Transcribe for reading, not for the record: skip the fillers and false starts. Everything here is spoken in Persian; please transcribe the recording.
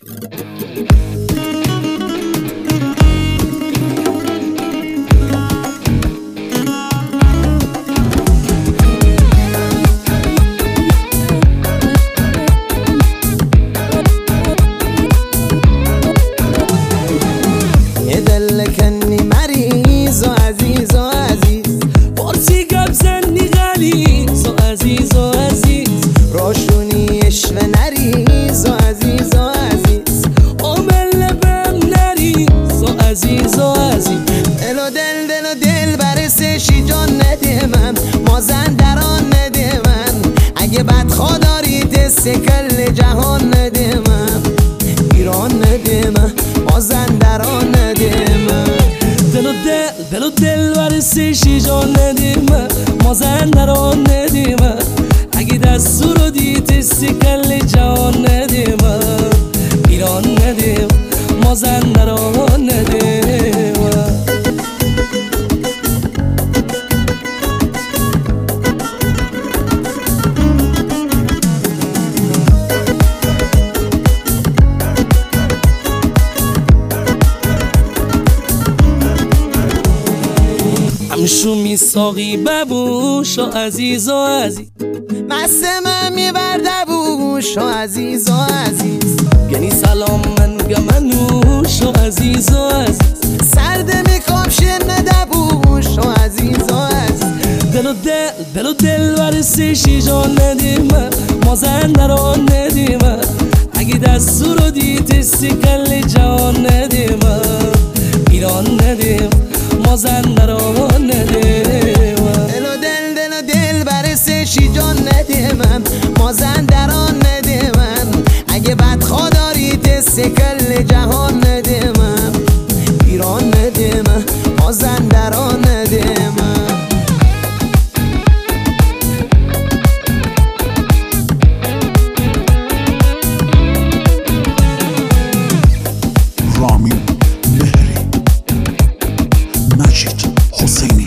يدلكني مريض وعزيز وعزيز پرسی گپ زنی غلیظ و عزیز و عزیز روشونی عشق نریز وعزيز وعزيز عمل لبم نریز و عزیز و عزیز دل و دل برسشی جان نده من مازندران نده من اگه بد خداری دست کل جهان نده من ایران نده من مازندران نده من دل و دل برسشی جان نده من مازندران نده من اگه دستور رو دید کل جهان نده من ایران نده مازندران نده من همشو میساقی ببوش و عزیز و عزیز مستم میبرده بوش و عزیز و عزیز گنی سلام من گمنوش و عزیز و عزیز سرد میکامشه نده بوش و عزیز و عزیز دل و دل برسشی جان نده من مازندران نده من اگه دستور رو دید کل جهان نده من ایران نده مازندران نده من دل و دل برسشی جان نده من مازندران نده من اگه بد خداری دست کل جهان نده من ایران نده من مازندران نده من رامین مهری مجید حسینی